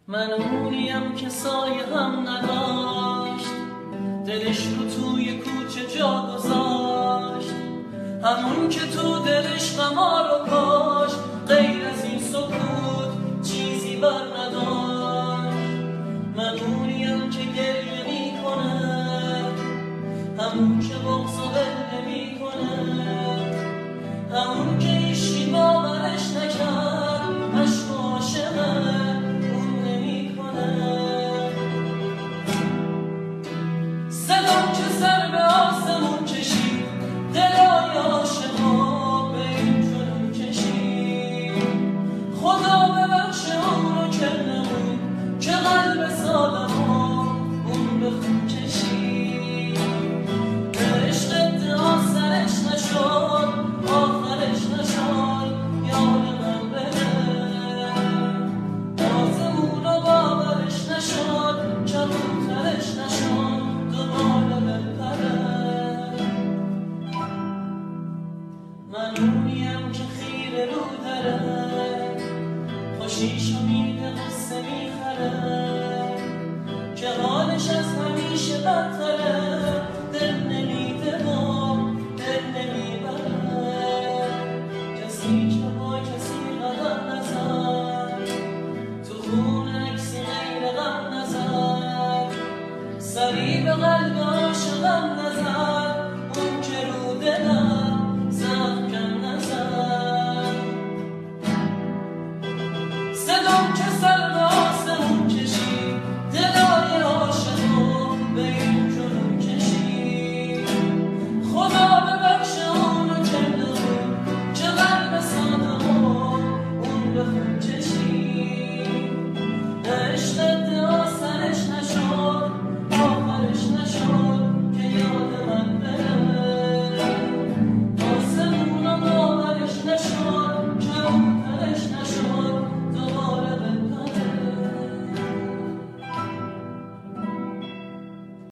من اونیم که سایه هم نداشت، دلش رو توی کوچه جا گذاشت، همون که تو دلش غما رو کاشت، غیر از این سکوت چیزی بر نداشت. من اونیم که گریه میکنه، همون که بغض و ول نمیکنه، همون که هیچکی باورش نکرد عشق و عاشقه اون نمیکنه. صدام که سر به آسمون کشید، دلای عاشقا به این جنون کشید. خدا ببخشه اون رو که نمون، که قلب سادما اون به خون کشید. به عشق ادعا سرش نشد، آخرش نشد یار من بره. آزمون و باورش نشد، کبوترش نشد دوباره بپره. من اونیم که خیره رو دره، خوشیش و میده قصه میخره، که حالش از همیشه بدتره. دل نمیده و دل نمیبره، کسی که با کسی قدم نزد، تو خون عکسی غیر غم نزد، سری به قلب عاشقم نزد.